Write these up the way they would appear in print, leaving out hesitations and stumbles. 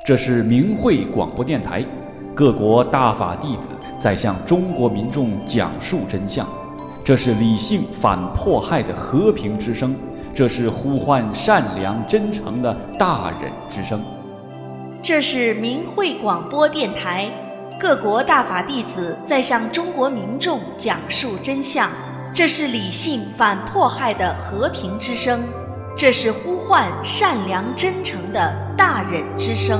这是明慧广播电台，各国大法弟子在向中国民众讲述真相。这是理性反迫害的和平之声，这是呼唤善良真诚的大忍之声。 这是明慧广播电台，各国大法弟子在向中国民众讲述真相。这是理性反迫害的和平之声，这是呼唤善良真诚的大忍之声。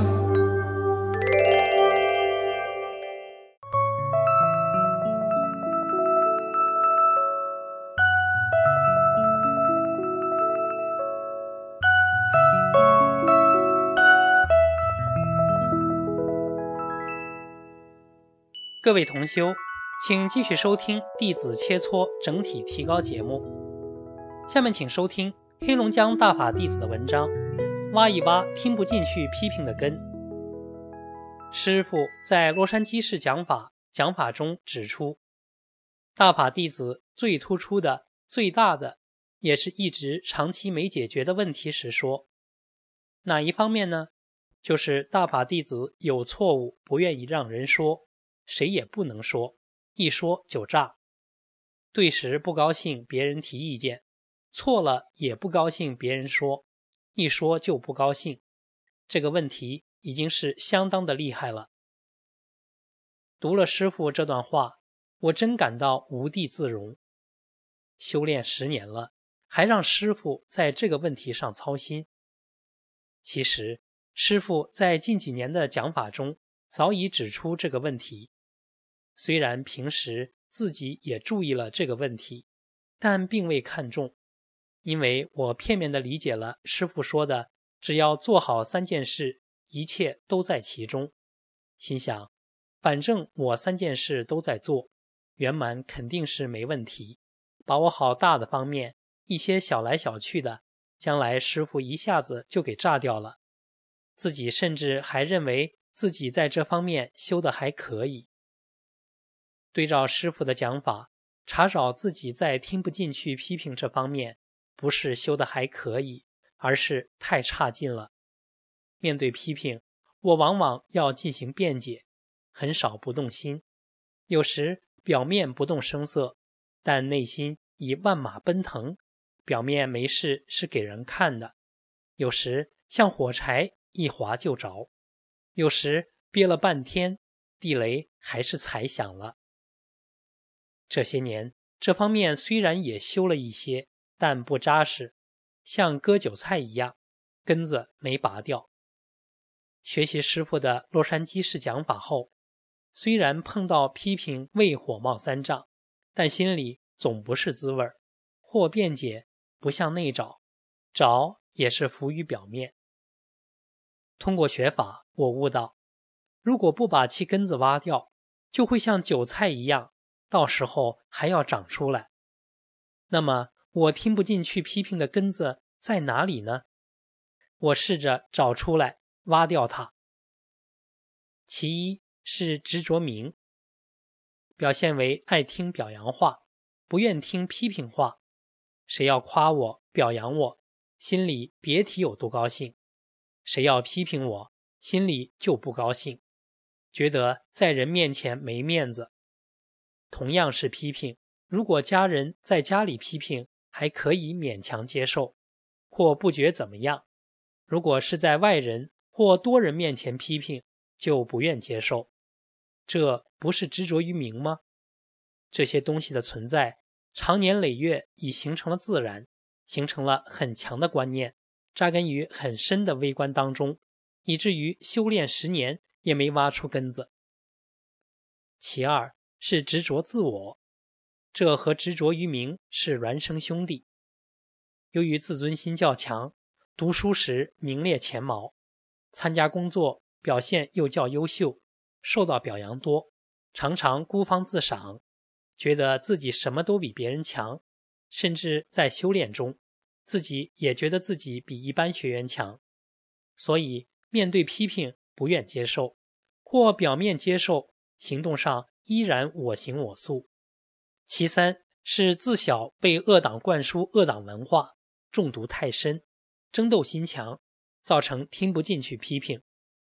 各位同修，请继续收听弟子切磋整体提高节目。下面请收听黑龙江大法弟子的文章，挖一挖听不进去批评的根。师父在洛杉矶市讲法中指出，大法弟子最突出的、最大的，也是一直长期没解决的问题时说，哪一方面呢？就是大法弟子有错误不愿意让人说，谁也不能说，一说就炸。对时不高兴别人提意见，错了也不高兴别人说，一说就不高兴。这个问题已经是相当的厉害了。读了师父这段话，我真感到无地自容。修炼10年了，还让师父在这个问题上操心。其实师父在近几年的讲法中早已指出这个问题，虽然平时自己也注意了这个问题，但并未看重，因为我片面地理解了师父说的只要做好3件事，一切都在其中。心想，反正我3件事都在做，圆满肯定是没问题，把握好大的方面，一些小来小去的，将来师父一下子就给炸掉了。自己甚至还认为自己在这方面修得还可以。对照师父的讲法，查找自己在听不进去批评这方面，不是修得还可以，而是太差劲了。面对批评，我往往要进行辩解，很少不动心，有时表面不动声色，但内心已万马奔腾，表面没事是给人看的，有时像火柴一划就着，有时憋了半天，地雷还是踩响了。这些年，这方面虽然也修了一些，但不扎实，像割韭菜一样，根子没拔掉。学习师父的洛杉矶市讲法后，虽然碰到批评未火冒三丈，但心里总不是滋味，或辩解不向内找，找也是浮于表面。通过学法，我悟到，如果不把其根子挖掉，就会像韭菜一样，到时候还要长出来。那么我听不进去批评的根子在哪里呢？我试着找出来，挖掉它。其一是执着名，表现为爱听表扬话，不愿听批评话。谁要夸我表扬我，心里别提有多高兴，谁要批评我，心里就不高兴，觉得在人面前没面子。同样是批评，如果家人在家里批评，还可以勉强接受，或不觉怎么样。如果是在外人或多人面前批评，就不愿接受。这不是执着于名吗？这些东西的存在，长年累月已形成了自然，形成了很强的观念，扎根于很深的微观当中，以至于修炼10年也没挖出根子。其二是执着自我，这和执着于名是孪生兄弟。由于自尊心较强，读书时名列前茅，参加工作表现又较优秀，受到表扬多，常常孤芳自赏，觉得自己什么都比别人强，甚至在修炼中，自己也觉得自己比一般学员强，所以面对批评不愿接受，或表面接受，行动上依然我行我素。其三是自小被恶党灌输恶党文化，中毒太深，争斗心强，造成听不进去批评。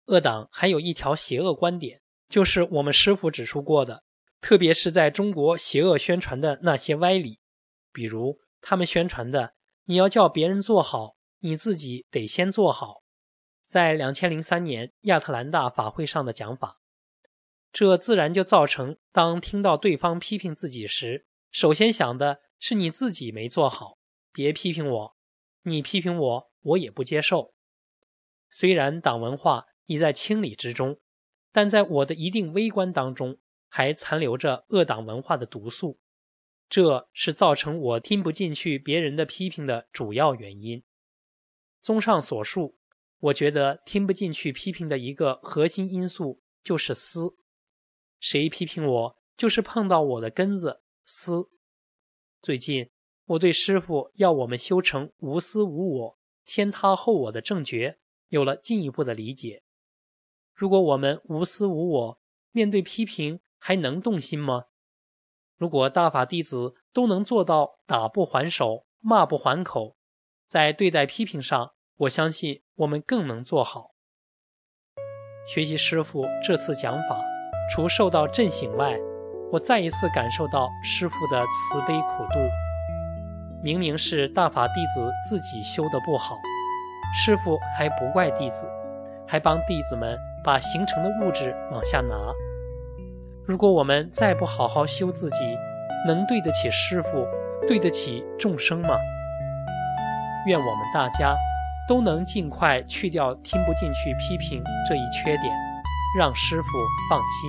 恶党还有一条邪恶观点，就是我们师父指出过的，特别是在中国邪恶宣传的那些歪理，比如他们宣传的你要叫别人做好，你自己得先做好，在2003年亚特兰大法会上的讲法。这自然就造成当听到对方批评自己时，首先想的是你自己没做好，别批评我，你批评我，我也不接受。虽然党文化已在清理之中，但在我的一定微观当中还残留着恶党文化的毒素，这是造成我听不进去别人的批评的主要原因。综上所述，我觉得听不进去批评的一个核心因素就是私，谁批评我就是碰到我的根子，私。最近我对师父要我们修成无私无我、天他后我的正觉有了进一步的理解。如果我们无私无我，面对批评还能动心吗？如果大法弟子都能做到打不还手、骂不还口，在对待批评上，我相信我们更能做好。学习师父这次讲法，除受到震醒外，我再一次感受到师父的慈悲苦度。明明是大法弟子自己修得不好，师父还不怪弟子，还帮弟子们把形成的物质往下拿。如果我们再不好好修自己，能对得起师父，对得起众生吗？愿我们大家都能尽快去掉听不进去批评这一缺点，让师父放心。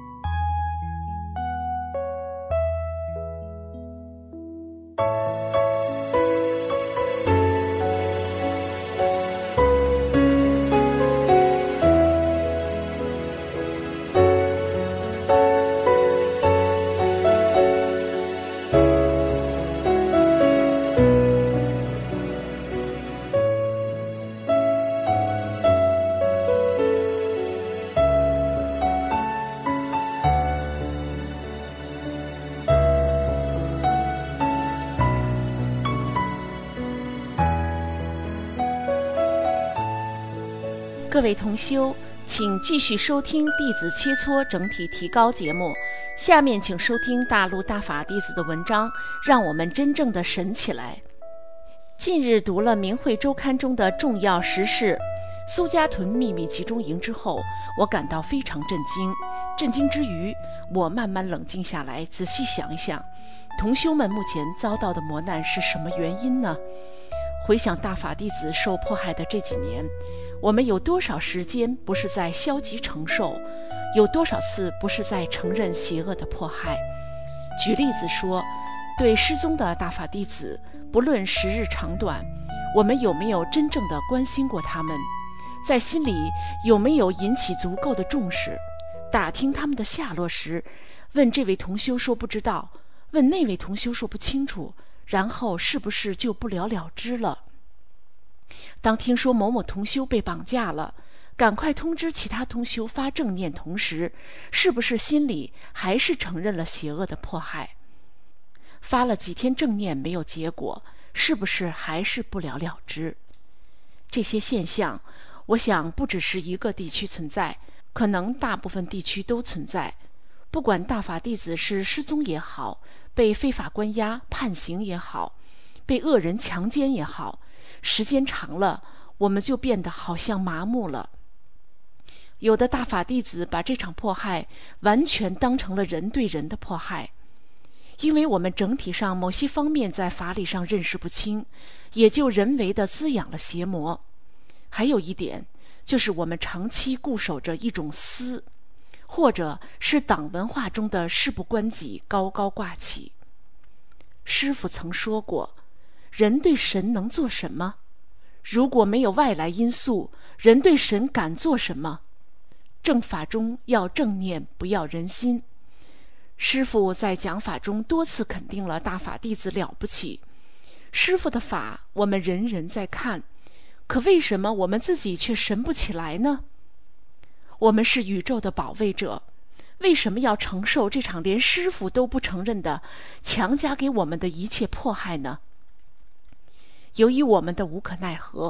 各位同修，请继续收听《弟子切磋整体提高》节目。下面请收听大陆大法弟子的文章，让我们真正的神起来。近日读了《明慧周刊》中的重要时事苏家屯秘密集中营之后，我感到非常震惊。震惊之余，我慢慢冷静下来，仔细想一想，同修们目前遭到的磨难是什么原因呢？回想大法弟子受迫害的这几年，我们有多少时间不是在消极承受，有多少次不是在承认邪恶的迫害？举例子说，对失踪的大法弟子，不论时日长短，我们有没有真正的关心过他们？在心里有没有引起足够的重视？打听他们的下落时，问这位同修说不知道，问那位同修说不清楚，然后是不是就不了了之了？当听说某某同修被绑架了，赶快通知其他同修发正念，同时是不是心里还是承认了邪恶的迫害？发了几天正念没有结果，是不是还是不了了之？这些现象，我想不只是一个地区存在，可能大部分地区都存在。不管大法弟子是失踪也好，被非法关押判刑也好，被恶人强奸也好，时间长了，我们就变得好像麻木了。有的大法弟子把这场迫害完全当成了人对人的迫害，因为我们整体上某些方面在法理上认识不清，也就人为地滋养了邪魔。还有一点，就是我们长期固守着一种私，或者是党文化中的事不关己高高挂起。师父曾说过，人对神能做什么？如果没有外来因素，人对神敢做什么？正法中要正念，不要人心。师父在讲法中多次肯定了大法弟子了不起。师父的法我们人人在看，可为什么我们自己却神不起来呢？我们是宇宙的保卫者，为什么要承受这场连师父都不承认的强加给我们的一切迫害呢？由于我们的无可奈何，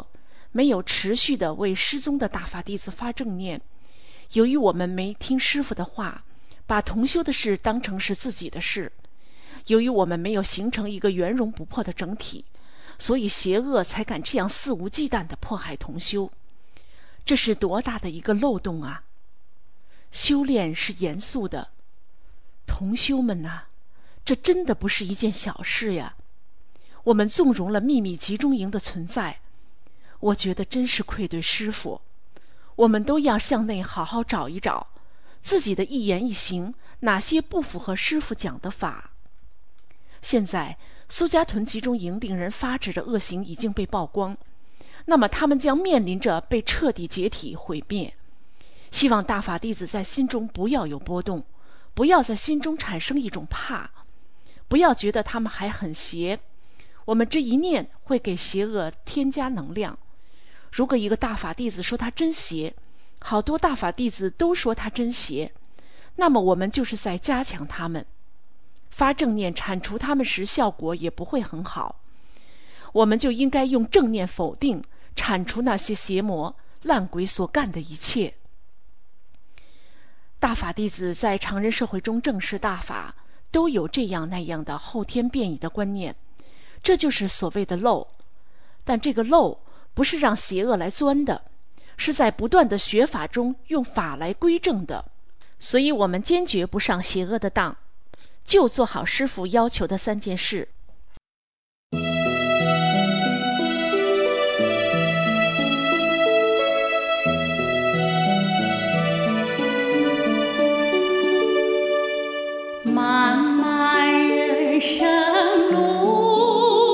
没有持续地为失踪的大法弟子发正念，由于我们没听师父的话，把同修的事当成是自己的事，由于我们没有形成一个圆融不破的整体，所以邪恶才敢这样肆无忌惮地迫害同修。这是多大的一个漏洞啊！修炼是严肃的，同修们啊，这真的不是一件小事呀。我们纵容了秘密集中营的存在，我觉得真是愧对师父。我们都要向内好好找一找，自己的一言一行哪些不符合师父讲的法。现在苏家屯集中营令人发指的恶行已经被曝光，那么他们将面临着被彻底解体毁灭。希望大法弟子在心中不要有波动，不要在心中产生一种怕，不要觉得他们还很邪。我们这一念会给邪恶添加能量。如果一个大法弟子说他真邪，好多大法弟子都说他真邪，那么我们就是在加强他们。发正念铲除他们时，效果也不会很好。我们就应该用正念否定、铲除那些邪魔烂鬼所干的一切。大法弟子在常人社会中正视大法，都有这样那样的后天变异的观念，这就是所谓的漏。但这个漏不是让邪恶来钻的，是在不断的学法中用法来归正的。所以我们坚决不上邪恶的当，就做好师父要求的3件事。 漫漫人生路，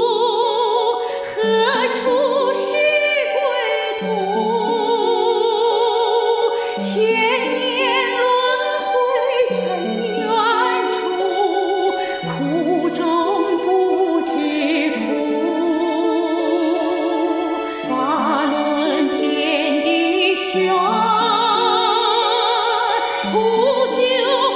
何处是归途？千年轮回尘缘处，苦中不知苦。法轮天地玄，不久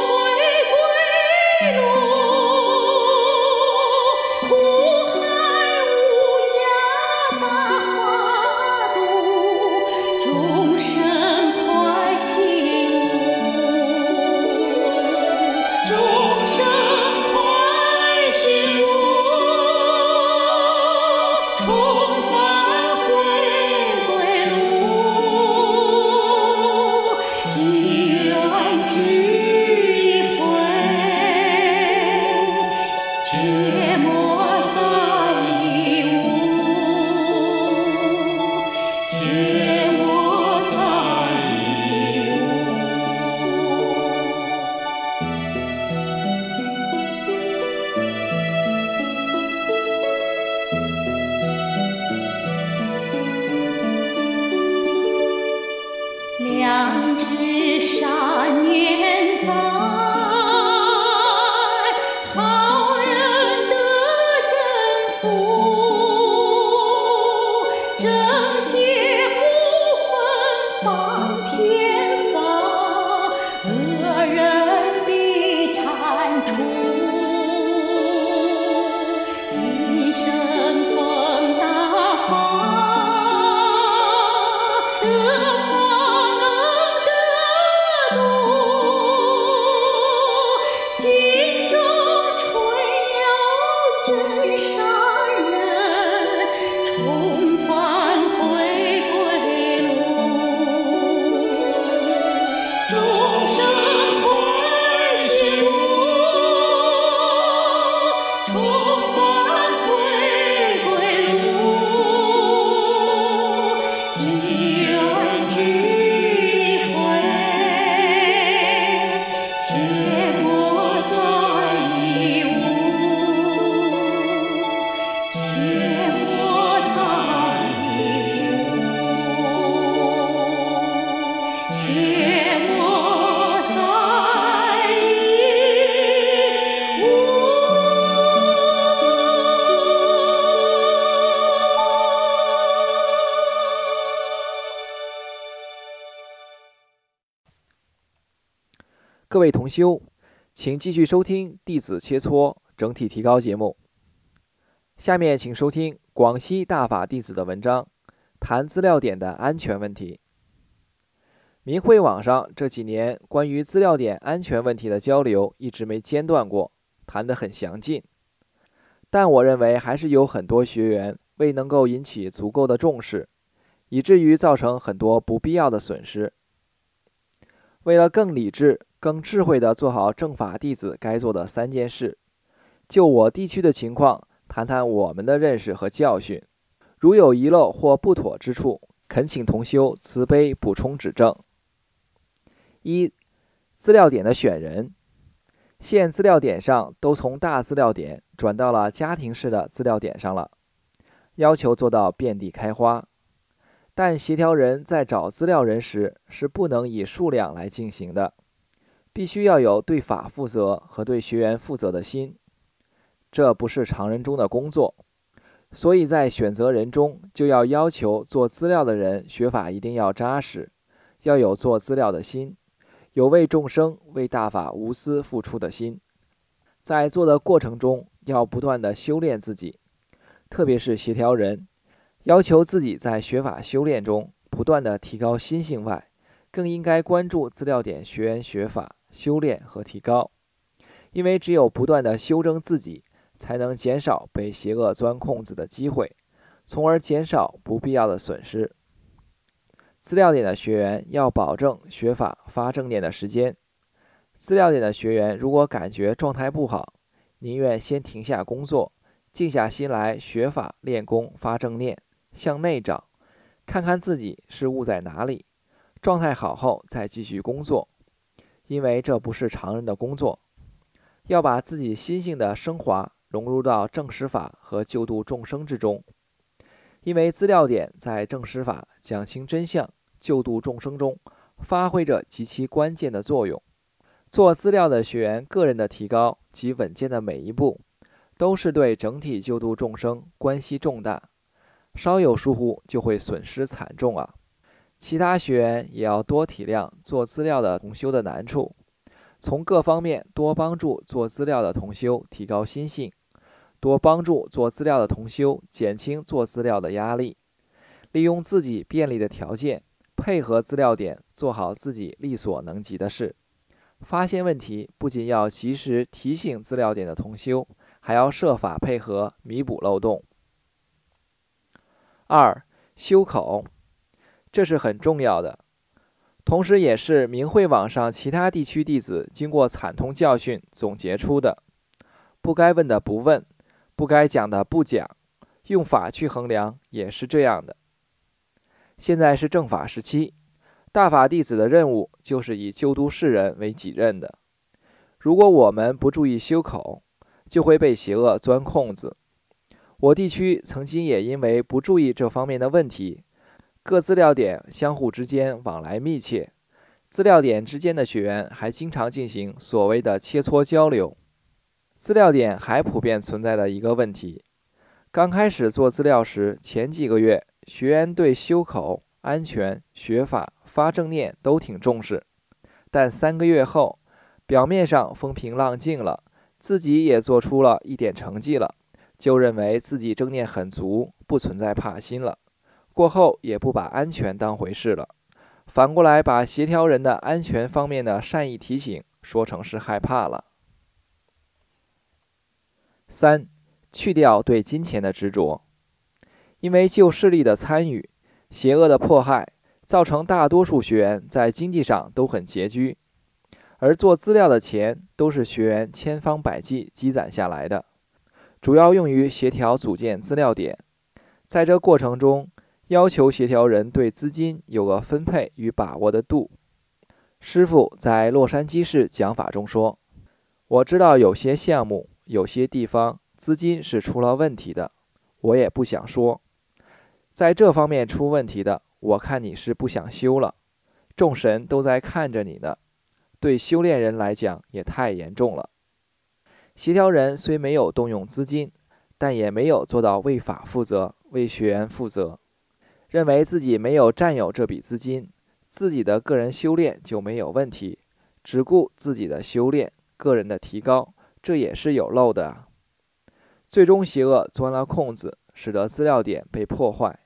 良知善念在，好人得真福，正邪不分帮天法，恶人必铲除。今生奉大法，心中纯有真善人，重返回归路，众生欢喜路，重返回归路，积缘聚会，切莫再疑无，切莫再疑无，切莫再疑各位同修，请继续收听弟子切磋整体提高节目。下面请收听广西大法弟子的文章， 谈资料点的安全问题。明慧网上这几年关于资料点安全问题的交流一直没间断过，谈得很详尽。但我认为还是有很多学员未能够引起足够的重视，以至于造成很多不必要的损失。为了更理智、更智慧地做好正法弟子该做的3件事，就我地区的情况谈谈我们的认识和教训，如有遗漏或不妥之处，恳请同修慈悲补充指正。1、资料点的选人。现资料点上都从大资料点转到了家庭式的资料点上了，要求做到遍地开花。但协调人在找资料人时是不能以数量来进行的，必须要有对法负责和对学员负责的心，这不是常人中的工作。所以在选择人中，就要求做资料的人学法一定要扎实，要有做资料的心，有为众生、为大法无私付出的心。在做的过程中，要不断的修炼自己，特别是协调人，要求自己在学法修炼中不断的提高心性外，更应该关注资料点学员学法、修炼和提高。因为只有不断的修正自己，才能减少被邪恶钻空子的机会，从而减少不必要的损失。资料点的学员要保证学法发正念的时间。资料点的学员如果感觉状态不好，宁愿先停下工作，静下心来学法练功发正念，向内找，看看自己是误在哪里，状态好后再继续工作。因为这不是常人的工作，要把自己心性的升华融入到正实法和救度众生之中。因为资料点在正实法讲清真相、救度众生中发挥着极其关键的作用。做资料的学员个人的提高及稳健的每一步，都是对整体救度众生关系重大，稍有疏忽就会损失惨重啊！其他学员也要多体谅做资料的同修的难处，从各方面多帮助做资料的同修提高心性，多帮助做资料的同修减轻做资料的压力，利用自己便利的条件，配合资料点做好自己力所能及的事。发现问题不仅要及时提醒资料点的同修，还要设法配合弥补漏洞。2、修口，这是很重要的，同时也是明慧网上其他地区弟子经过惨痛教训总结出的。不该问的不问，不该讲的不讲，用法去衡量也是这样的。现在是正法时期，大法弟子的任务就是以救度世人为己任的。如果我们不注意修口，就会被邪恶钻空子。我地区曾经也因为不注意这方面的问题，各资料点相互之间往来密切，资料点之间的学员还经常进行所谓的切磋交流。资料点还普遍存在的一个问题，刚开始做资料时，前几个月学员对修口、安全、学法、发正念都挺重视，但3个月后，表面上风平浪静了，自己也做出了一点成绩了，就认为自己正念很足，不存在怕心了，过后也不把安全当回事了，反过来把协调人的安全方面的善意提醒说成是害怕了。3、去掉对金钱的执着。因为旧势力的参与、邪恶的迫害，造成大多数学员在经济上都很拮据，而做资料的钱都是学员千方百计积攒下来的，主要用于协调组建资料点。在这过程中，要求协调人对资金有个分配与把握的度。师父在洛杉矶市讲法中说，我知道有些项目、有些地方资金是出了问题的，我也不想说。在这方面出问题的，我看你是不想修了，众神都在看着你呢，对修炼人来讲也太严重了。协调人虽没有动用资金，但也没有做到为法负责、为学员负责，认为自己没有占有这笔资金，自己的个人修炼就没有问题，只顾自己的修炼、个人的提高，这也是有漏的啊。最终邪恶钻了空子，使得资料点被破坏，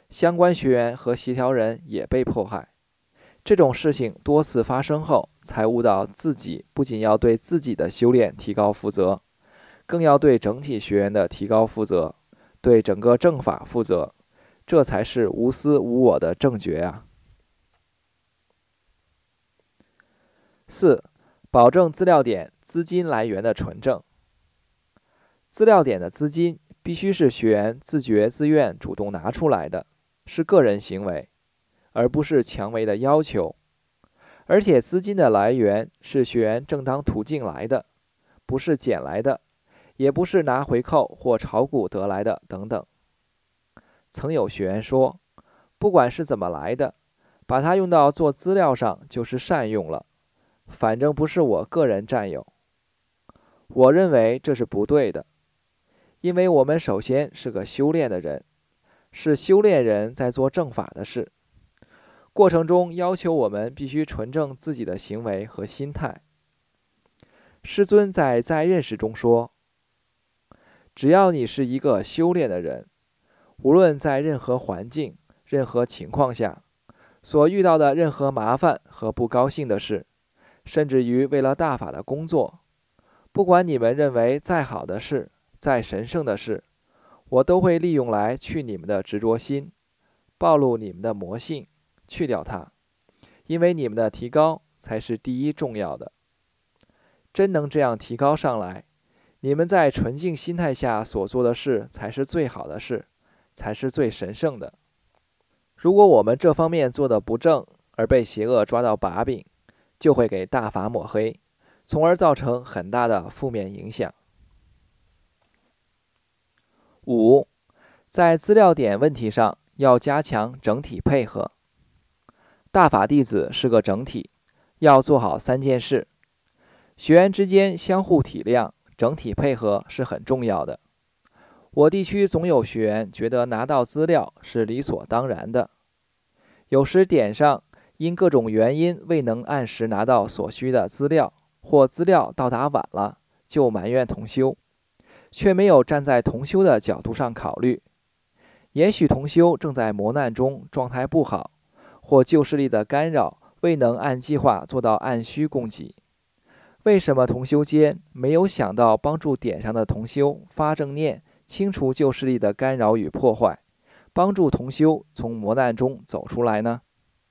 相关学员和协调人也被迫害。这种事情多次发生后，才悟到自己不仅要对自己的修炼提高负责，更要对整体学员的提高负责，对整个正法负责，这才是无私无我的正觉啊。4. 保证资料点资金来源的纯正。资料点的资金必须是学员自觉自愿主动拿出来的，是个人行为，而不是强为的要求。而且资金的来源是学员正当途径来的，不是捡来的，也不是拿回扣或炒股得来的等等。曾有学员说，不管是怎么来的，把它用到做资料上就是善用了，反正不是我个人占有。我认为这是不对的，因为我们首先是个修炼的人，是修炼人在做正法的事，过程中要求我们必须纯正自己的行为和心态。师尊在认识中说，只要你是一个修炼的人，无论在任何环境、任何情况下，所遇到的任何麻烦和不高兴的事，甚至于为了大法的工作，不管你们认为再好的事、再神圣的事，我都会利用来去你们的执着心，暴露你们的魔性，去掉它，因为你们的提高才是第一重要的。真能这样提高上来，你们在纯净心态下所做的事才是最好的事，才是最神圣的。如果我们这方面做得不正，而被邪恶抓到把柄，就会给大法抹黑，从而造成很大的负面影响。5. 在资料点问题上要加强整体配合。大法弟子是个整体，要做好3件事。学员之间相互体谅，整体配合是很重要的。我地区总有学员觉得拿到资料是理所当然的，有时点上因各种原因未能按时拿到所需的资料，或资料到达晚了，就埋怨同修，却没有站在同修的角度上考虑。也许同修正在磨难中，状态不好，或旧势力的干扰，未能按计划做到按需供给。为什么同修间没有想到帮助点上的同修发正念，清除旧势力的干扰与破坏，帮助同修从磨难中走出来呢？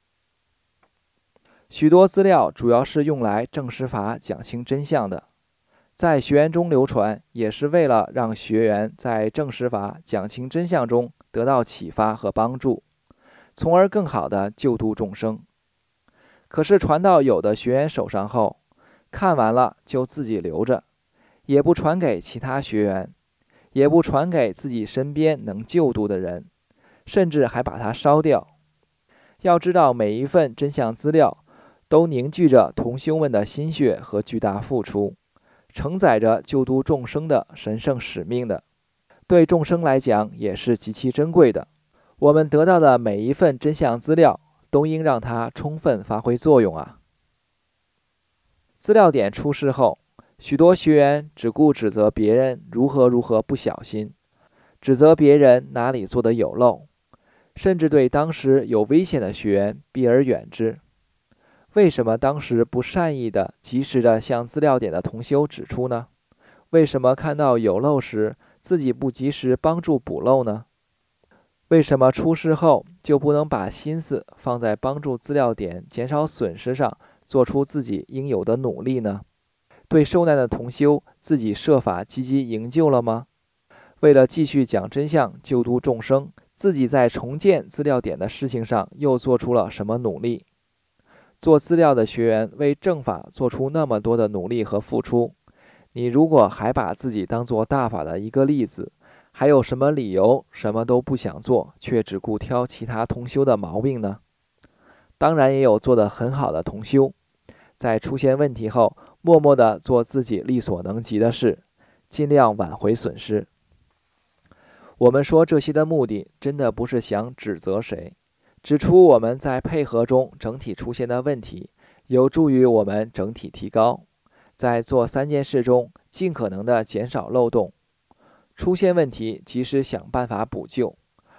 许多资料主要是用来证实法讲清真相的，在学员中流传，也是为了让学员在证实法讲清真相中得到启发和帮助，从而更好地救度众生。可是传到有的学员手上后，看完了就自己留着，也不传给其他学员，也不传给自己身边能救度的人，甚至还把它烧掉。要知道，每一份真相资料都凝聚着同修们的心血和巨大付出，承载着救度众生的神圣使命的，对众生来讲也是极其珍贵的。我们得到的每一份真相资料，都应让它充分发挥作用啊！资料点出事后，许多学员只顾指责别人如何不小心，指责别人哪里做得有漏，甚至对当时有危险的学员避而远之。为什么当时不善意的、及时的向资料点的同修指出呢？为什么看到有漏时，自己不及时帮助补漏呢？为什么出事后就不能把心思放在帮助资料点减少损失上，做出自己应有的努力呢？对受难的同修，自己设法积极营救了吗？为了继续讲真相、救度众生，自己在重建资料点的事情上又做出了什么努力？做资料的学员为正法做出那么多的努力和付出，你如果还把自己当作大法的一个例子，还有什么理由什么都不想做，却只顾挑其他同修的毛病呢？当然也有做得很好的同修，在出现问题后，默默地做自己力所能及的事，尽量挽回损失。我们说这些的目的，真的不是想指责谁，指出我们在配合中整体出现的问题，有助于我们整体提高，在做3件事中尽可能的减少漏洞，出现问题及时想办法补救，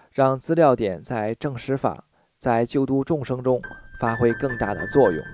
让资料点在正实法、在救度众生中发挥更大的作用。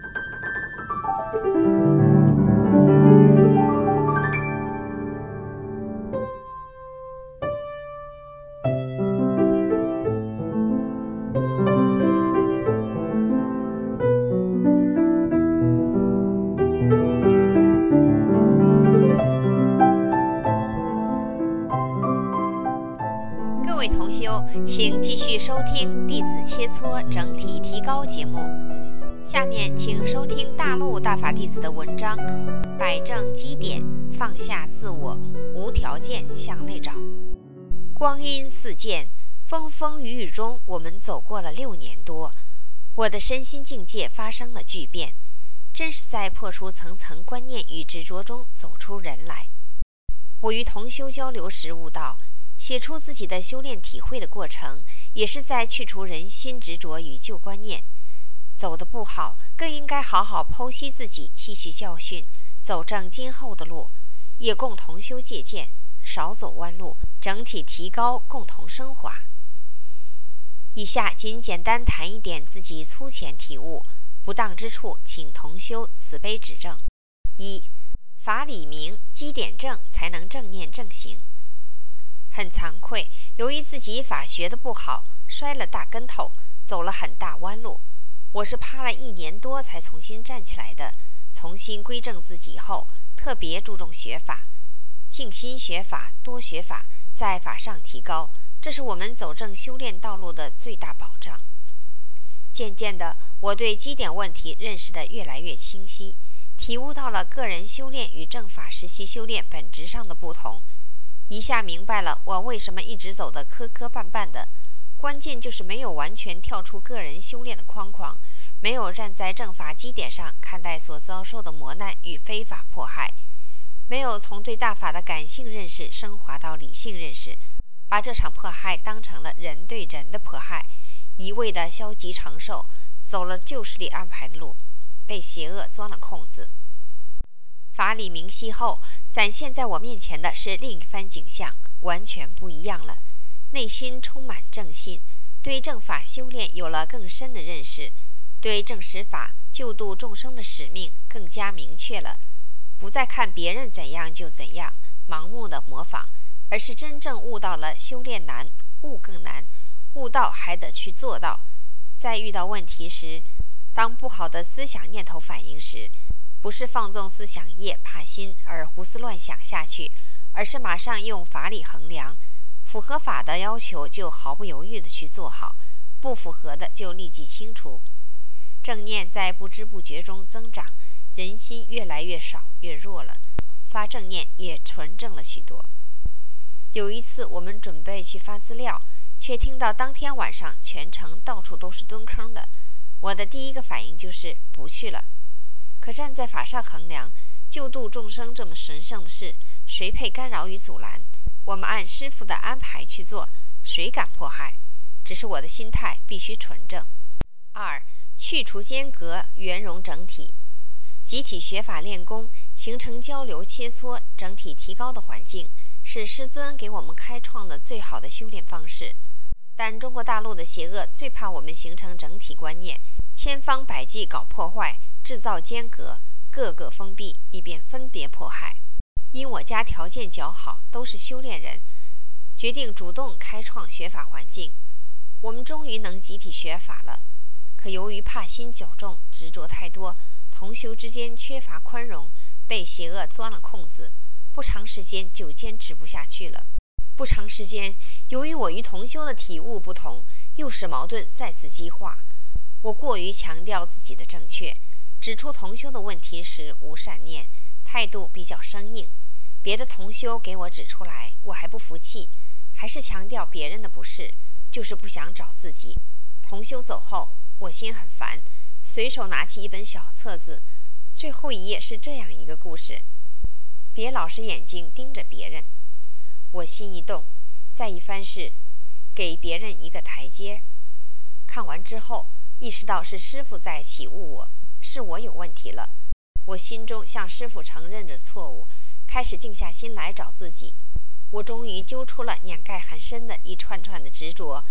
各位同修，请继续收听《弟子切磋整体提高》节目。下面请收听大陆大法弟子的文章《摆正基点，放下自我，无条件向内找》。光阴似箭，风风雨雨中，我们走过了6年多，我的身心境界发生了巨变，真是在破除层层观念与执着中走出人来。我与同修交流时悟到，写出自己的修炼体会的过程，也是在去除人心执着与旧观念。走得不好，更应该好好剖析自己，吸取教训，走正今后的路，也共同修借鉴，少走弯路，整体提高，共同升华。以下仅简单谈一点自己粗浅体悟，不当之处请同修慈悲指正。1. 法理明，基点正，才能正念正行。很惭愧，由于自己法学得不好，摔了大跟头，走了很大弯路。我是趴了1年多才重新站起来的，重新归正自己后，特别注重学法，静心学法，多学法，在法上提高，这是我们走正修炼道路的最大保障。渐渐的，我对基点问题认识得越来越清晰，体悟到了个人修炼与正法时期修炼本质上的不同。一下明白了我为什么一直走得磕磕绊绊的，关键就是没有完全跳出个人修炼的框框，没有站在正法基点上看待所遭受的磨难与非法迫害，没有从对大法的感性认识升华到理性认识，把这场迫害当成了人对人的迫害，一味的消极承受，走了旧势力安排的路，被邪恶钻了空子。法理明晰后，展现在我面前的是另一番景象，完全不一样了。内心充满正信，对正法修炼有了更深的认识，对正实法救度众生的使命更加明确了，不再看别人怎样就怎样，盲目的模仿，而是真正悟到了修炼难，悟更难，悟到还得去做到。在遇到问题时，当不好的思想念头反应时，不是放纵思想业怕心而胡思乱想下去，而是马上用法理衡量，符合法的要求就毫不犹豫地去做好，不符合的就立即清除。正念在不知不觉中增长，人心越来越少越弱了，发正念也纯正了许多。有一次我们准备去发资料，却听到当天晚上全城到处都是蹲坑的，我的第一个反应就是不去了。可站在法上衡量，救度众生这么神圣的事，谁配干扰与阻拦？我们按师父的安排去做，谁敢迫害？只是我的心态必须纯正。2. 去除间隔，圆融整体。集体学法练功，形成交流切磋、整体提高的环境，是师尊给我们开创的最好的修炼方式。但中国大陆的邪恶最怕我们形成整体观念，千方百计搞破坏，制造间隔，各个封闭，以便分别迫害。因我家条件较好，都是修炼人，决定主动开创学法环境。我们终于能集体学法了。可由于怕心较重，执着太多，同修之间缺乏宽容，被邪恶钻了空子，不长时间就坚持不下去了。不长时间，由于我与同修的体悟不同，又使矛盾再次激化。我过于强调自己的正确，指出同修的问题时无善念，态度比较生硬。别的同修给我指出来，我还不服气，还是强调别人的不是，就是不想找自己。同修走后，我心很烦，随手拿起一本小册子，最后一页是这样一个故事：别老是眼睛盯着别人。我心一动，再一番是给别人一个台阶。看完之后，意识到是师父在启悟我，是我有问题了。我心中向师父承认着错误，开始静下心来找自己。我终于揪出了掩盖很深的一串串的执着，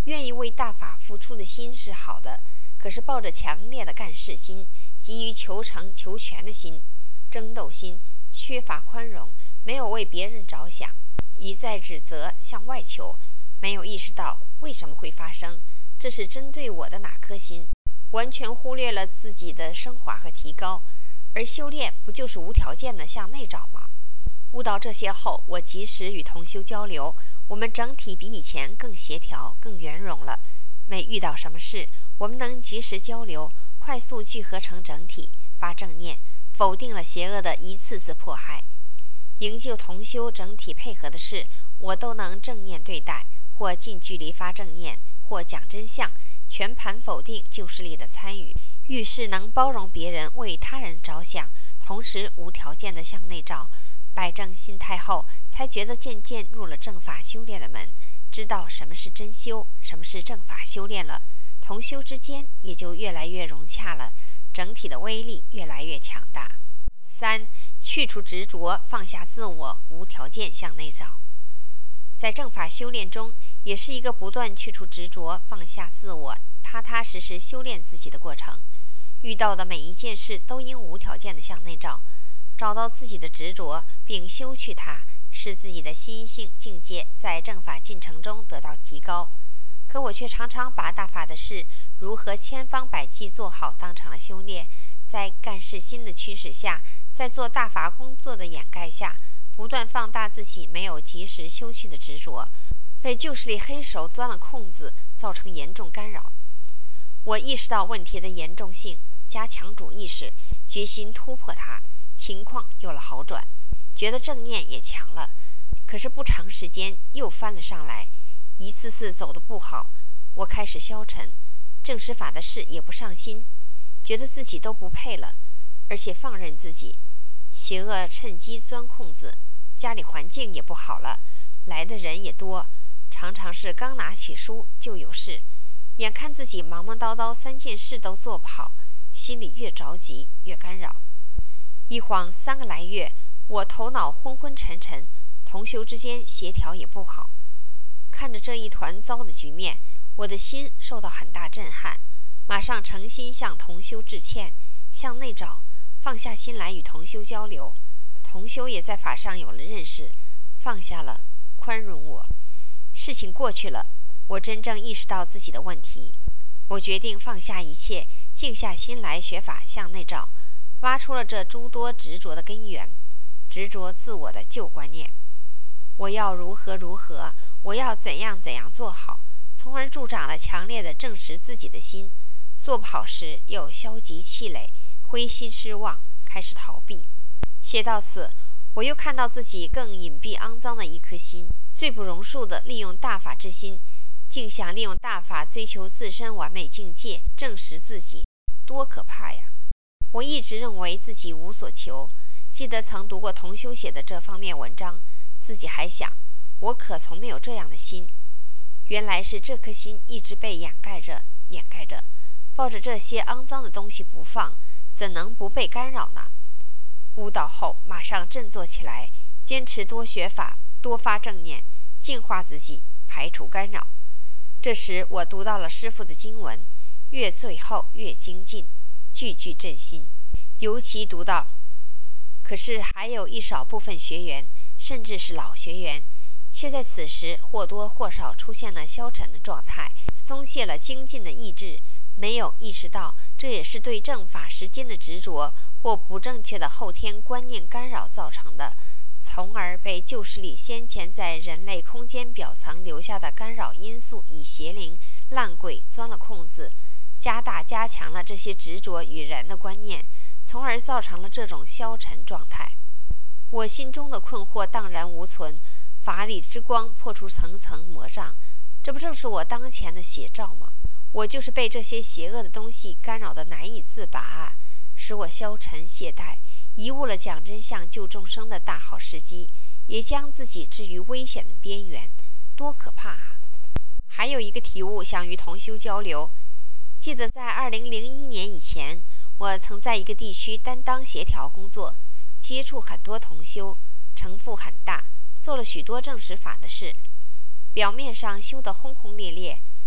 愿意为大法付出的心是好的，可是抱着强烈的干事心、急于求成求全的心、争斗心、缺乏宽容，没有为别人着想，一再指责向外求，没有意识到为什么会发生，这是针对我的哪颗心，完全忽略了自己的升华和提高。而修炼不就是无条件的向内找吗？悟到这些后，我及时与同修交流，我们整体比以前更协调、更圆融了。每遇到什么事，我们能及时交流，快速聚合成整体，发正念，否定了邪恶的一次次迫害。营救同修整体配合的事，我都能正念对待，或近距离发正念，或讲真相，全盘否定旧势力的参与。遇事能包容别人，为他人着想，同时无条件地向内照，摆正心态后，才觉得渐渐入了正法修炼的门，知道什么是真修，什么是正法修炼了，同修之间也就越来越融洽了，整体的威力越来越强大。3. 去除执着，放下自我，无条件向内照。在正法修炼中，也是一个不断去除执着、放下自我、踏踏实实修炼自己的过程。遇到的每一件事都应无条件的向内照，找到自己的执着并修去它，使自己的心性境界在正法进程中得到提高。可我却常常把大法的事如何千方百计做好当成了修炼，在干事心的驱使下，在做大法工作的掩盖下，不断放大自己没有及时修去的执着，被旧势力黑手钻了空子，造成严重干扰。我意识到问题的严重性，加强主意识，决心突破它，情况有了好转，觉得正念也强了。可是不长时间又翻了上来，一次次走得不好，我开始消沉，正实法的事也不上心，觉得自己都不配了，而且放任自己，邪恶趁机钻空子，家里环境也不好了，来的人也多，常常是刚拿起书就有事，眼看自己忙忙叨叨3件事都做不好，心里越着急越干扰。一晃3个来月，我头脑昏昏沉沉，同修之间协调也不好。看着这一团糟的局面，我的心受到很大震撼，马上诚心向同修致歉，向内找，放下心来与同修交流。同修也在法上有了认识，放下了，宽容我。事情过去了，我真正意识到自己的问题，我决定放下一切，静下心来学法向内照，挖出了这诸多执着的根源，执着自我的旧观念。我要如何如何，我要怎样怎样做好，从而助长了强烈的证实自己的心。做不好时又消极气馁，灰心失望，开始逃避。写到此，我又看到自己更隐蔽肮脏的一颗心，最不容恕的利用大法之心，竟想利用大法追求自身完美境界，证实自己，多可怕呀！我一直认为自己无所求，记得曾读过同修写的这方面文章，自己还想，我可从没有这样的心。原来是这颗心一直被掩盖着，抱着这些肮脏的东西不放，怎能不被干扰呢？悟道后马上振作起来，坚持多学法，多发正念，净化自己，排除干扰。这时我读到了师父的经文，越最后越精进，句句震心。尤其读到，可是还有一少部分学员，甚至是老学员，却在此时或多或少出现了消沉的状态，松懈了精进的意志，没有意识到这也是对正法时间的执着或不正确的后天观念干扰造成的，从而被旧势力先前在人类空间表层留下的干扰因素以邪灵、烂鬼钻了空子，加强了这些执着与人的观念，从而造成了这种消沉状态。我心中的困惑荡然无存，法理之光破除层层魔障，这不正是我当前的写照吗？我就是被这些邪恶的东西干扰得难以自拔啊，使我消沉懈怠，贻误了讲真相救众生的大好时机，也将自己置于危险的边缘，多可怕啊！还有一个体悟想与同修交流。记得在2001年以前，我曾在一个地区担当协调工作，接触很多同修，成负很大，做了许多正实法的事。表面上修得轰轰烈烈，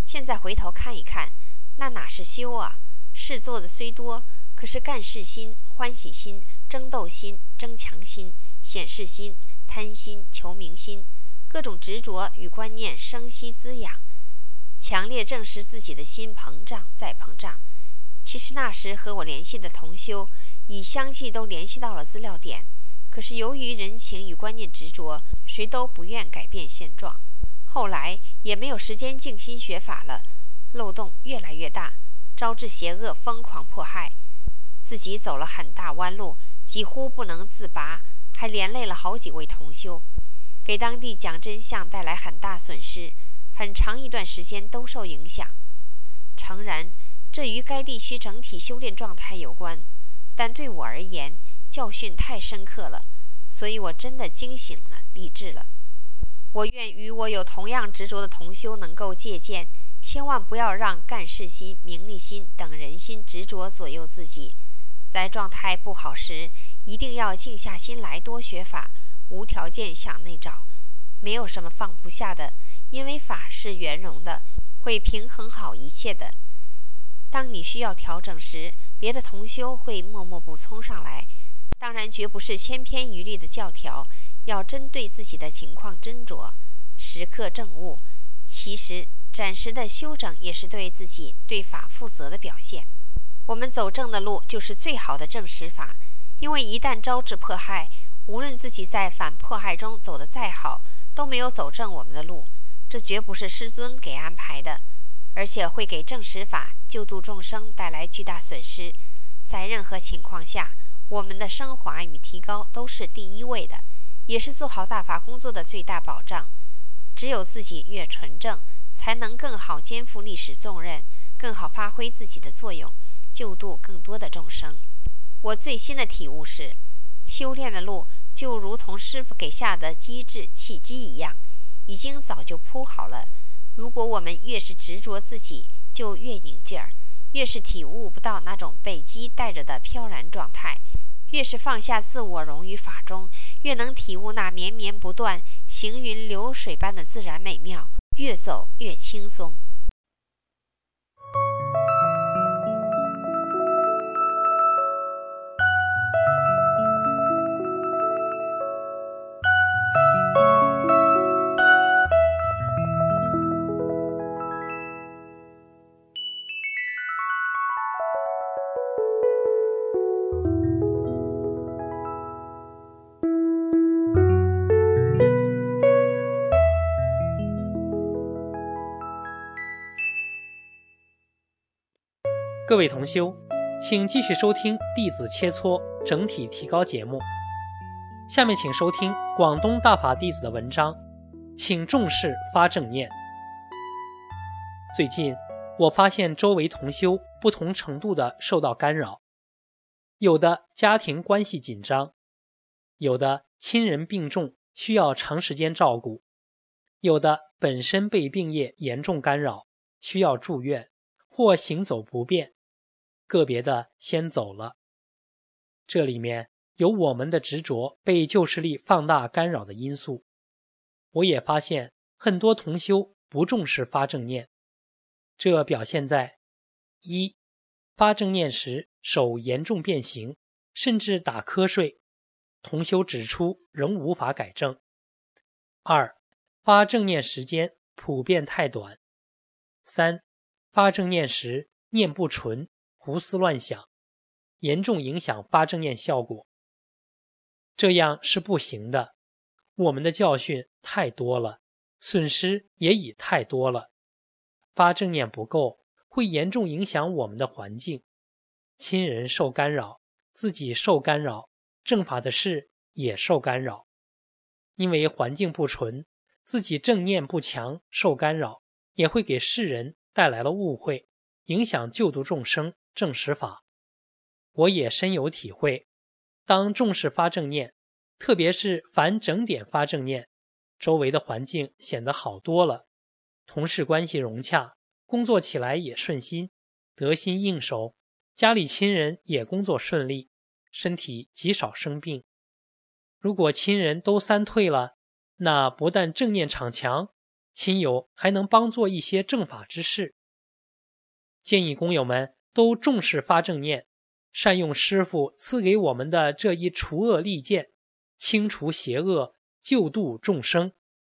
现在回头看一看，那哪是修啊？事做的虽多，可是干事心、欢喜心、争斗心、争强心、显示心、贪心、求名心，各种执着与观念生息滋养，强烈证实自己的心膨胀再膨胀。其实那时和我联系的同修已相继都联系到了资料点，可是由于人情与观念执着，谁都不愿改变现状。后来也没有时间静心学法了，漏洞越来越大，招致邪恶疯狂迫害，自己走了很大弯路，几乎不能自拔，还连累了好几位同修，给当地讲真相带来很大损失，很长一段时间都受影响。诚然，这与该地区整体修炼状态有关，但对我而言，教训太深刻了，所以我真的惊醒了，励志了。我愿与我有同样执着的同修能够借鉴，千万不要让干事心、名利心等人心执着左右自己。在状态不好时，一定要静下心来多学法，无条件向内找，没有什么放不下的，因为法是圆融的，会平衡好一切的。当你需要调整时，别的同修会默默补充上来，当然绝不是千篇一律的教条，要针对自己的情况斟酌，时刻正悟。其实暂时的修整也是对自己对法负责的表现。我们走正的路就是最好的正实法，因为一旦招致迫害，无论自己在反迫害中走得再好，都没有走正我们的路，这绝不是师尊给安排的，而且会给正实法救度众生带来巨大损失。在任何情况下，我们的升华与提高都是第一位的，也是做好大法工作的最大保障。只有自己越纯正，才能更好肩负历史重任，更好发挥自己的作用，救度更多的众生。我最新的体悟是，修炼的路就如同师父给下的机制契机一样，已经早就铺好了。如果我们越是执着自己，就越拧劲儿，越是体悟不到那种被机带着的飘然状态，越是放下自我融于法中，越能体悟那绵绵不断、行云流水般的自然美妙，越走越轻松。 各位同修，请继续收听弟子切磋整体提高节目。下面请收听广东大法弟子的文章，请重视发正念。最近我发现周围同修不同程度的受到干扰，有的家庭关系紧张，有的亲人病重需要长时间照顾，有的本身被病业严重干扰需要住院或行走不便，个别的先走了。这里面有我们的执着被旧势力放大干扰的因素。我也发现很多同修不重视发正念，这表现在：一、发正念时手严重变形，甚至打瞌睡，同修指出仍无法改正；二、发正念时间普遍太短；三、发正念时念不纯，胡思乱想，严重影响发正念效果。这样是不行的，我们的教训太多了，损失也已太多了。发正念不够，会严重影响我们的环境，亲人受干扰，自己受干扰，正法的事也受干扰。因为环境不纯，自己正念不强，受干扰，也会给世人带来了误会，影响救度众生正实法。我也深有体会，当重视发正念，特别是凡整点发正念，周围的环境显得好多了，同事关系融洽，工作起来也顺心，得心应手，家里亲人也工作顺利，身体极少生病。如果亲人都三退了，那不但正念场强， 亲友还能帮做一些正法之事。建议工友们都重视发正念，善用师父赐给我们的这一除恶利剑，清除邪恶，救度众生。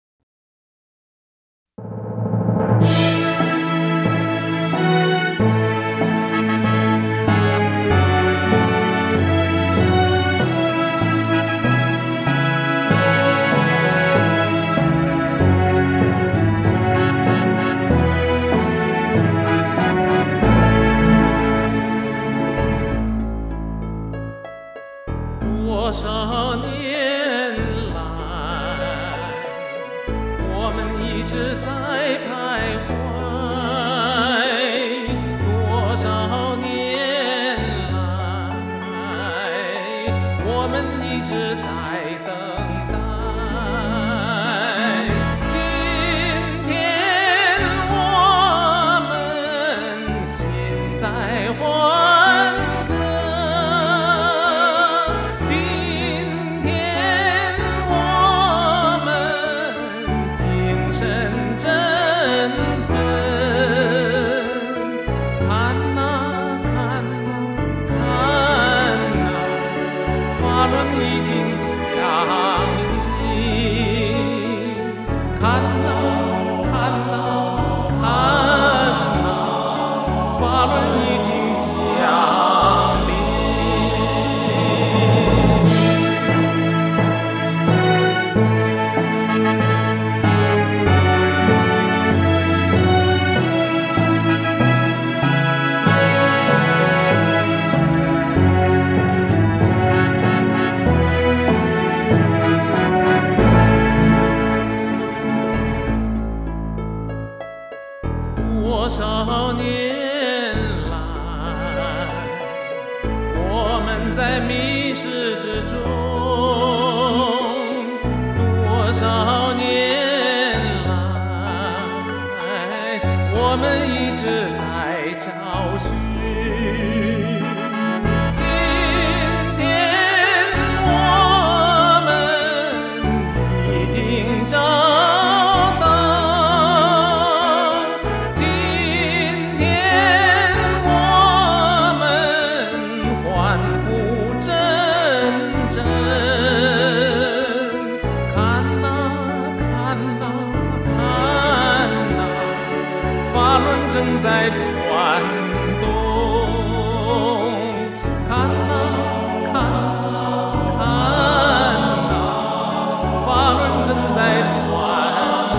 多少年来，我们一直在徘徊。多少年来，我们一直在等待。今天我们心在欢歌。多少年来，我们在迷失之中。多少年来，我们一直在找寻。今天我们已经找到。正在转动，看呐看呐看呐，法轮正在转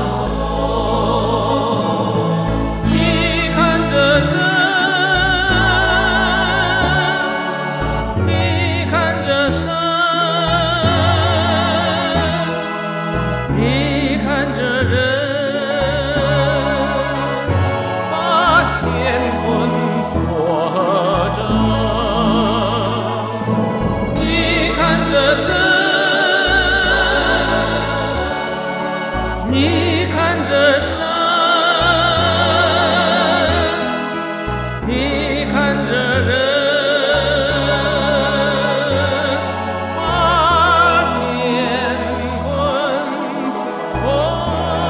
动。你看着真，你看着神，你看着人。乾坤破折，你看着真，你看着神，你看着人，把乾坤破。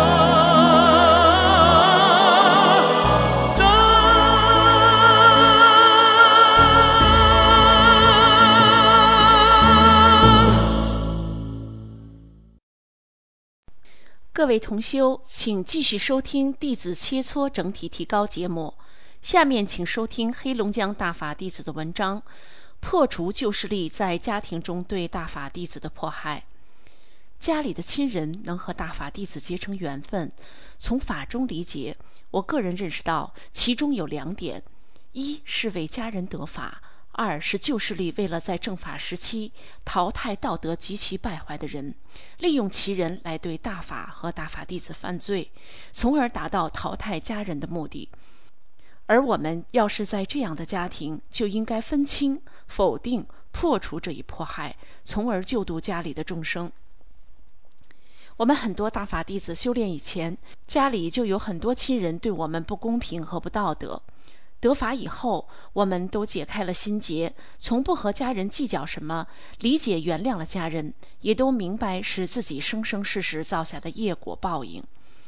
各位同修，请继续收听弟子切磋整体提高节目。下面请收听黑龙江大法弟子的文章：破除旧势力在家庭中对大法弟子的迫害。家里的亲人能和大法弟子结成缘分，从法中理解，我个人认识到其中有2点：一是为家人得法；2是旧势力为了在正法时期淘汰道德极其败坏的人，利用其人来对大法和大法弟子犯罪，从而达到淘汰家人的目的。而我们要是在这样的家庭，就应该分清、否定、破除这一迫害，从而救度家里的众生。我们很多大法弟子修炼以前，家里就有很多亲人对我们不公平和不道德。得法以后，我们都解开了心结，从不和家人计较什么，理解原谅了家人，也都明白是自己生生世世造下的业果报应。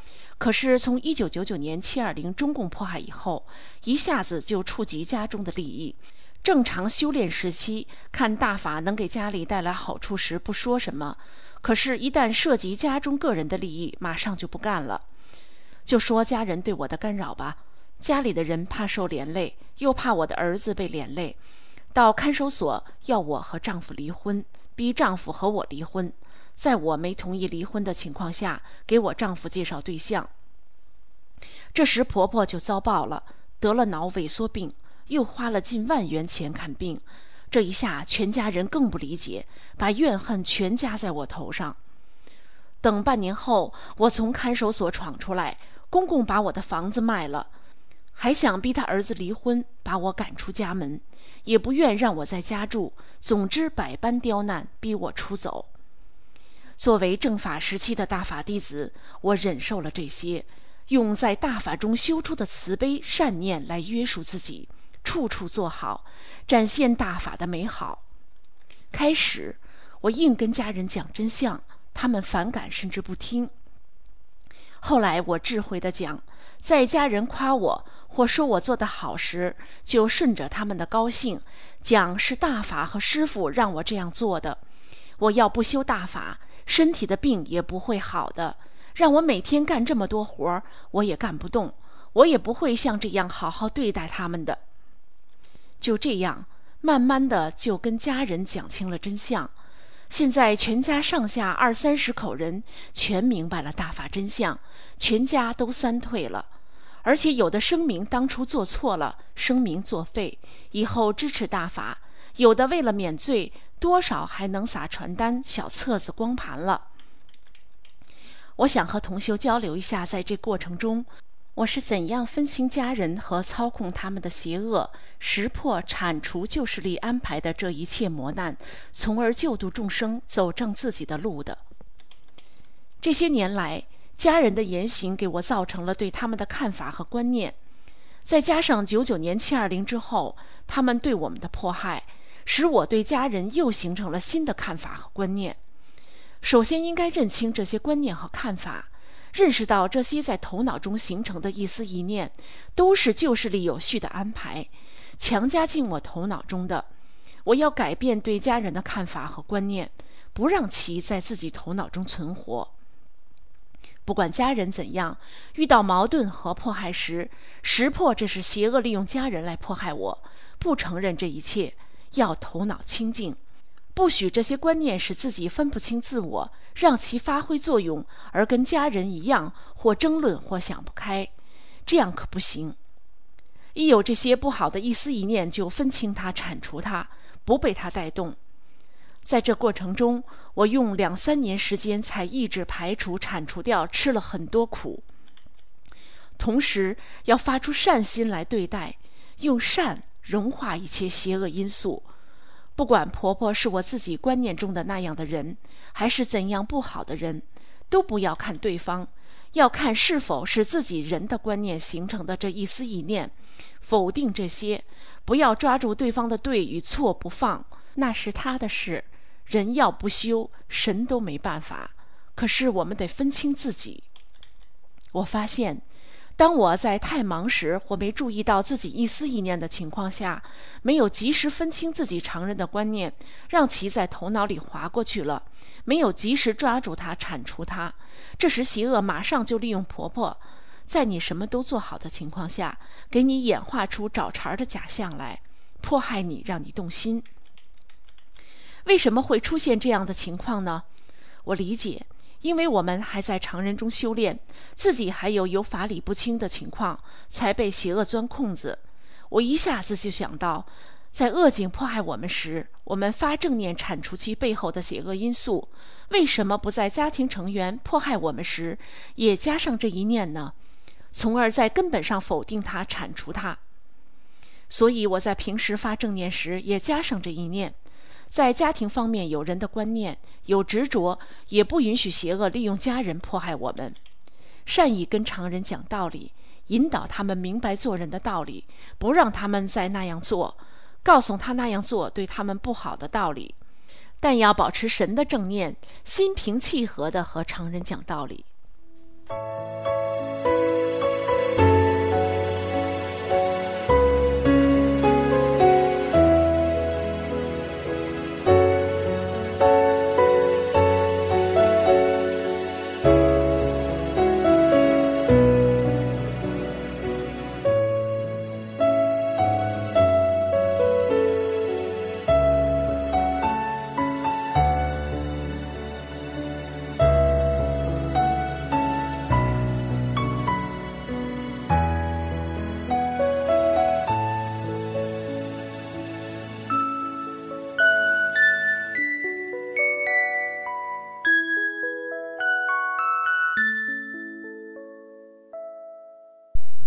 可是从1999年720中共迫害以后，一下子就触及家中的利益。正常修炼时期，看大法能给家里带来好处时不说什么，可是一旦涉及家中个人的利益，马上就不干了。就说家人对我的干扰吧，家里的人怕受连累，又怕我的儿子被连累，到看守所要我和丈夫离婚，逼丈夫和我离婚，在我没同意离婚的情况下，给我丈夫介绍对象。这时婆婆就遭报了，得了脑萎缩病，又花了近万元钱看病。这一下全家人更不理解，把怨恨全加在我头上。等半年后，我从看守所闯出来，公公把我的房子卖了，还想逼他儿子离婚，把我赶出家门，也不愿让我在家住，总之百般刁难，逼我出走。作为正法时期的大法弟子，我忍受了这些，用在大法中修出的慈悲善念来约束自己，处处做好，展现大法的美好。开始我硬跟家人讲真相，他们反感甚至不听。后来我智慧地讲，在家人夸我或说我做得好时，就顺着他们的高兴，讲是大法和师父让我这样做的。我要不修大法，身体的病也不会好的，让我每天干这么多活，我也干不动，我也不会像这样好好对待他们的。就这样慢慢的就跟家人讲清了真相。现在全家上下20-30口人全明白了大法真相，全家都三退了，而且有的声明当初做错了，声明作废，以后支持大法，有的为了免罪，多少还能撒传单、小册子、光盘了。我想和同修交流一下，在这过程中我是怎样分清家人和操控他们的邪恶，识破铲除救世力安排的这一切磨难，从而救度众生，走正自己的路的。这些年来，家人的言行给我造成了对他们的看法和观念，再加上99年720之后他们对我们的迫害，使我对家人又形成了新的看法和观念。首先应该认清这些观念和看法，认识到这些在头脑中形成的一思一念，都是救世力有序的安排，强加进我头脑中的。我要改变对家人的看法和观念，不让其在自己头脑中存活。不管家人怎样，遇到矛盾和迫害时，识破这是邪恶利用家人来迫害我，不承认这一切，要头脑清净，不许这些观念使自己分不清自我，让其发挥作用，而跟家人一样，或争论或想不开，这样可不行。一有这些不好的一思一念，就分清它，铲除它，不被它带动。在这过程中，我用2-3年时间才抑制、排除、铲除掉，吃了很多苦。同时要发出善心来对待，用善融化一切邪恶因素。不管婆婆是我自己观念中的那样的人，还是怎样不好的人，都不要看对方，要看是否是自己人的观念形成的这一思一念，否定这些，不要抓住对方的对与错不放，那是他的事，人要不修，神都没办法。可是我们得分清自己。我发现当我在太忙时，或没注意到自己一思一念的情况下，没有及时分清自己常人的观念，让其在头脑里划过去了，没有及时抓住它，铲除它，这时邪恶马上就利用婆婆，在你什么都做好的情况下，给你演化出找茬的假象来，迫害你，让你动心。为什么会出现这样的情况呢？我理解，因为我们还在常人中修炼，自己还有法理不清的情况，才被邪恶钻空子。我一下子就想到，在恶境迫害我们时，我们发正念铲除其背后的邪恶因素，为什么不在家庭成员迫害我们时也加上这一念呢？从而在根本上否定它，铲除它。所以我在平时发正念时也加上这一念。在家庭方面有人的观念，有执着，也不允许邪恶利用家人迫害我们。善意跟常人讲道理，引导他们明白做人的道理，不让他们再那样做，告诉他那样做对他们不好的道理，但要保持神的正念，心平气和地和常人讲道理。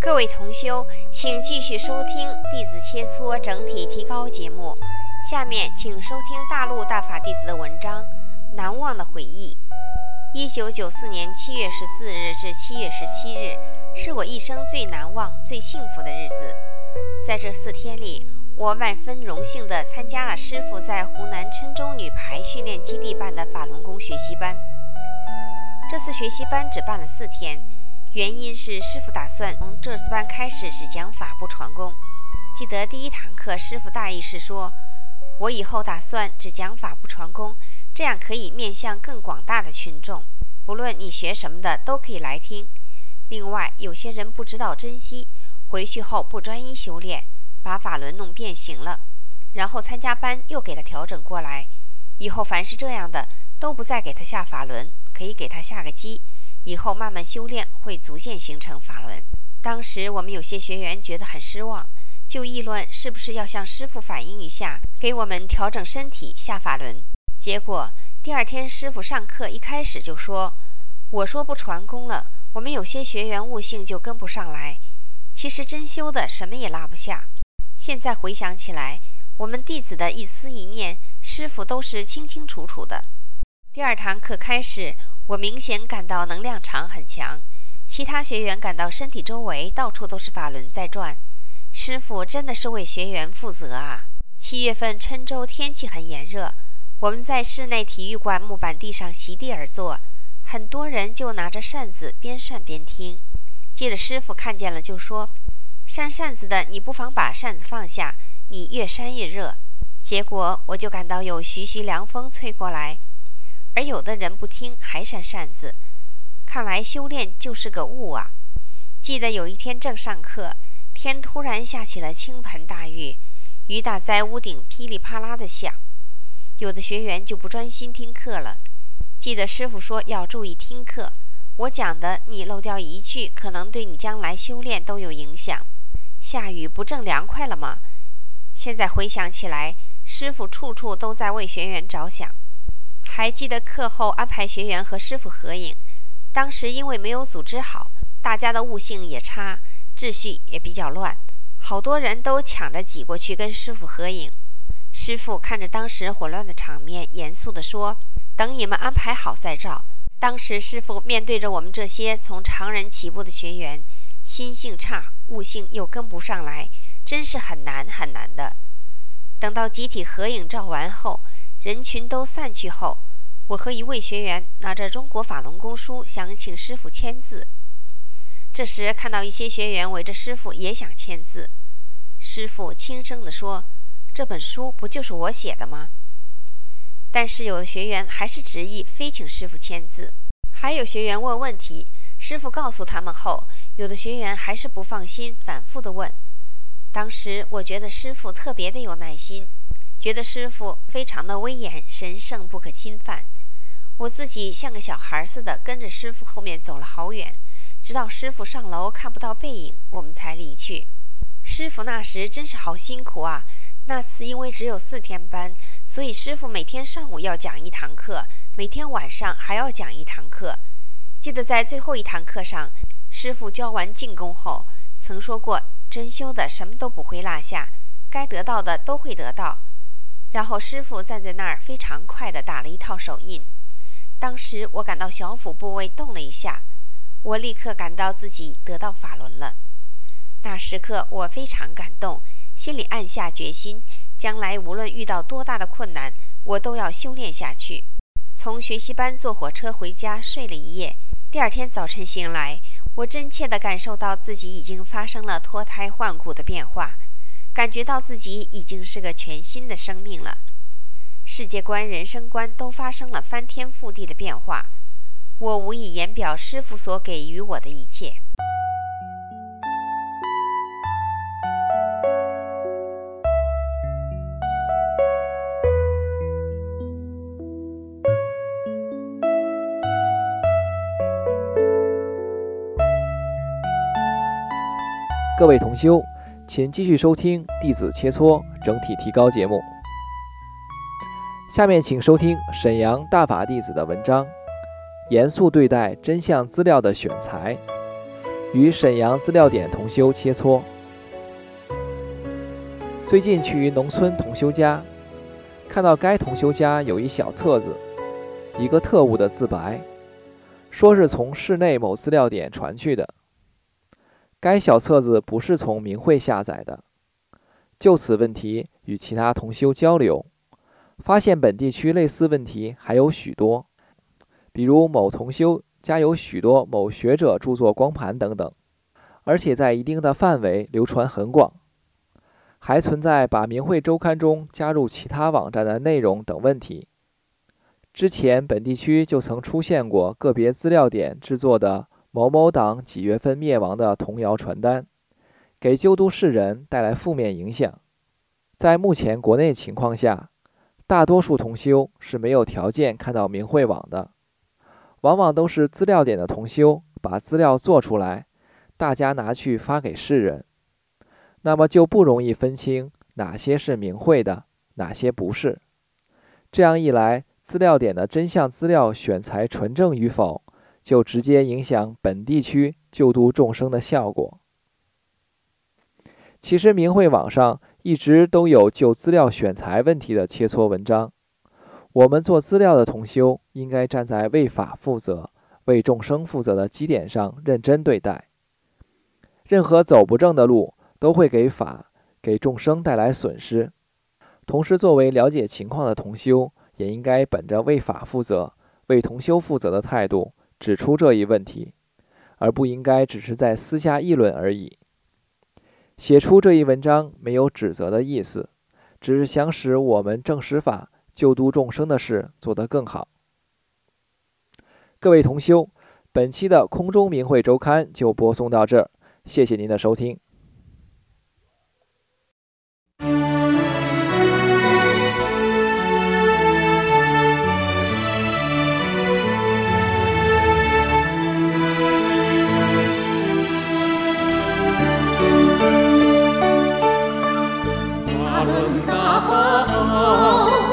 各位同修，请继续收听《弟子切磋整体提高》节目。下面请收听大陆大法弟子的文章《难忘的回忆》。1994年7月14日至7月17日，是我一生最难忘、最幸福的日子。在这4天里，我万分荣幸地参加了师父在湖南郴州女排训练基地办的法轮功学习班。这次学习班只办了4天，原因是师父打算从这次班开始只讲法不传功。记得第1堂课，师父大意是说，我以后打算只讲法不传功，这样可以面向更广大的群众，不论你学什么的都可以来听。另外，有些人不知道珍惜，回去后不专一修炼，把法轮弄变形了，然后参加班又给他调整过来，以后凡是这样的都不再给他下法轮，可以给他下个机，以后慢慢修炼会逐渐形成法轮。当时我们有些学员觉得很失望，就议论是不是要向师父反映一下，给我们调整身体下法轮。结果第2天师父上课一开始就说，我说不传功了，我们有些学员悟性就跟不上来，其实真修的什么也拉不下。现在回想起来，我们弟子的一思一念，师父都是清清楚楚的。第2堂课开始，我明显感到能量场很强，其他学员感到身体周围到处都是法轮在转。师父真的是为学员负责啊！7月份郴州天气很炎热，我们在室内体育馆木板地上席地而坐，很多人就拿着扇子边扇边听。接着师父看见了就说，扇扇子的你不妨把扇子放下，你越扇越热。结果我就感到有徐徐凉风吹过来，而有的人不听还扇扇子，看来修炼就是个悟啊。记得有一天正上课，天突然下起了倾盆大雨，雨打在屋顶噼里啪啦的响，有的学员就不专心听课了。记得师父说要注意听课，我讲的你漏掉一句，可能对你将来修炼都有影响。下雨不正凉快了吗？现在回想起来，师父处处都在为学员着想。还记得课后安排学员和师父合影，当时因为没有组织好，大家的悟性也差，秩序也比较乱，好多人都抢着挤过去跟师父合影。师父看着当时混乱的场面，严肃地说，等你们安排好再照。当时师父面对着我们这些从常人起步的学员，心性差，悟性又跟不上来，真是很难很难的。等到集体合影照完后，人群都散去后，我和一位学员拿着中国法轮功书想请师父签字。这时看到一些学员围着师父也想签字，师父轻声地说，这本书不就是我写的吗？但是有的学员还是执意非请师父签字，还有学员问问题，师父告诉他们后，有的学员还是不放心，反复地问。当时我觉得师父特别的有耐心，觉得师父非常的威严，神圣不可侵犯。我自己像个小孩似的跟着师父后面走了好远，直到师父上楼看不到背影，我们才离去。师父那时真是好辛苦啊，那次因为只有4天班，所以师父每天上午要讲1堂课，每天晚上还要讲1堂课。记得在最后1堂课上，师父教完静功后曾说过，真修的什么都不会落下，该得到的都会得到。然后师父站在那儿非常快地打了一套手印，当时我感到小腹部位动了一下，我立刻感到自己得到法轮了。那时刻我非常感动，心里暗下决心，将来无论遇到多大的困难，我都要修炼下去。从学习班坐火车回家睡了一夜，第2天早晨醒来，我真切地感受到自己已经发生了脱胎换骨的变化，感觉到自己已经是个全新的生命了，世界观、人生观都发生了翻天覆地的变化，我无以言表师父所给予我的一切。 各位同修，请继续收听弟子切磋整体提高节目。下面请收听沈阳大法弟子的文章，严肃对待真相资料的选材。 与沈阳资料点同修切磋。最近去农村同修家，看到该同修家有一小册子，一个特务的自白，说是从市内某资料点传去的。该小册子不是从明慧下载的。就此问题与其他同修交流，发现本地区类似问题还有许多，比如某同修家有许多某学者著作光盘等等，而且在一定的范围流传很广，还存在把明慧周刊中加入其他网站的内容等问题。之前本地区就曾出现过个别资料点制作的某某党几月份灭亡的童谣传单，给旧都市人带来负面影响。在目前国内情况下，大多数同修是没有条件看到明慧网的，往往都是资料点的同修把资料做出来，大家拿去发给世人，那么就不容易分清哪些是明慧的，哪些不是。这样一来，资料点的真相资料选材纯正与否，就直接影响本地区救度众生的效果。其实明慧网上一直都有就资料选材问题的切磋文章，我们做资料的同修应该站在为法负责、为众生负责的基点上认真对待。任何走不正的路都会给法、给众生带来损失。同时，作为了解情况的同修，也应该本着为法负责、为同修负责的态度指出这一问题，而不应该只是在私下议论而已。写出这一文章没有指责的意思，只是想使我们正实法、救度众生的事做得更好。各位同修，本期的空中明慧周刊就播送到这儿，谢谢您的收听。 大论大法好。